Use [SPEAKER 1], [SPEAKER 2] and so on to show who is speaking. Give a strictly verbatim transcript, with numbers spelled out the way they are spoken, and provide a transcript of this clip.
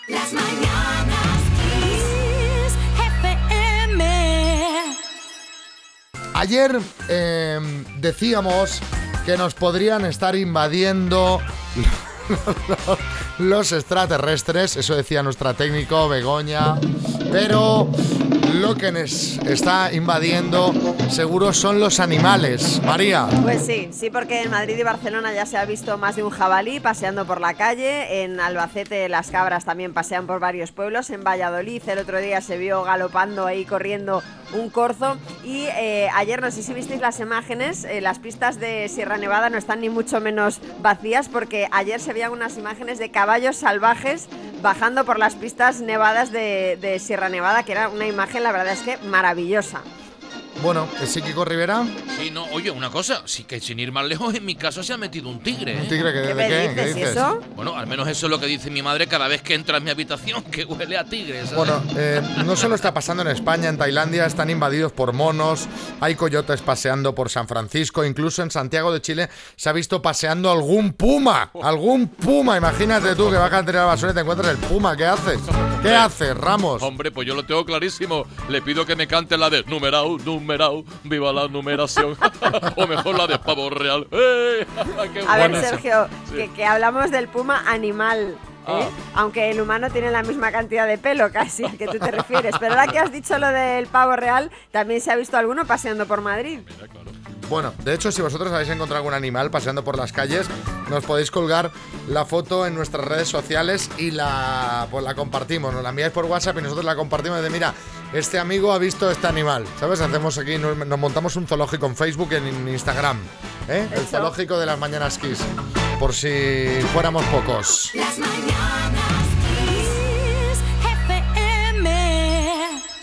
[SPEAKER 1] Las mañanas Kiss F M.
[SPEAKER 2] Ayer eh, decíamos que nos podrían estar invadiendo los, los extraterrestres, eso decía nuestra técnico Begoña, pero lo que nos está invadiendo seguro son los animales. María.
[SPEAKER 3] Pues sí, sí, porque en Madrid y Barcelona ya se ha visto más de un jabalí paseando por la calle. En Albacete las cabras también pasean por varios pueblos. En Valladolid el otro día se vio galopando ahí, corriendo un corzo. Y eh, ayer, no sé si visteis las imágenes, eh, las pistas de Sierra Nevada no están ni mucho menos vacías, porque ayer se veían unas imágenes de caballos salvajes bajando por las pistas nevadas de, de Sierra Nevada, que era una imagen, la verdad es que maravillosa.
[SPEAKER 2] Bueno, ¿Psíquico Rivera?
[SPEAKER 4] Sí, no, oye, una cosa, sí que sin ir más lejos, en mi caso se ha metido un tigre, ¿eh?
[SPEAKER 2] ¿Un tigre que,
[SPEAKER 3] ¿Qué
[SPEAKER 2] de
[SPEAKER 3] me
[SPEAKER 2] qué?
[SPEAKER 3] dices?
[SPEAKER 2] ¿Qué
[SPEAKER 3] ¿Y
[SPEAKER 2] dices?
[SPEAKER 3] eso?
[SPEAKER 4] Bueno, al menos eso es lo que dice mi madre cada vez que entra en mi habitación, que huele a tigre, ¿sabes?
[SPEAKER 2] Bueno, eh, no solo está pasando en España, en Tailandia están invadidos por monos, hay coyotes paseando por San Francisco, incluso en Santiago de Chile se ha visto paseando algún puma, algún puma. Imagínate tú que vas a tirar la basura y te encuentras el puma, ¿qué haces? ¿Qué haces, Ramos?
[SPEAKER 4] Hombre, pues yo lo tengo clarísimo. Le pido que me cante la de numerao, numerao, viva la numeración. O mejor la de pavo real. ¡Eh! ¡Qué
[SPEAKER 3] A ver,
[SPEAKER 4] buena!
[SPEAKER 3] Sergio,
[SPEAKER 4] Sí.
[SPEAKER 3] que, que hablamos del puma animal, ¿eh?
[SPEAKER 4] Ah.
[SPEAKER 3] Aunque el humano tiene la misma cantidad de pelo casi al que tú te refieres. Pero ahora que has dicho lo del pavo real, también se ha visto alguno paseando por Madrid.
[SPEAKER 4] Mira, claro.
[SPEAKER 2] Bueno, de hecho, si vosotros habéis encontrado algún animal paseando por las calles, nos podéis colgar la foto en nuestras redes sociales y la, pues la compartimos. Nos la enviáis por WhatsApp y nosotros la compartimos de, mira, este amigo ha visto este animal, ¿sabes? Hacemos aquí, nos, nos montamos un zoológico en Facebook y en Instagram, ¿eh? El
[SPEAKER 3] Eso.
[SPEAKER 2] zoológico de las mañanas Kiss, por si fuéramos pocos.
[SPEAKER 1] Las mañanas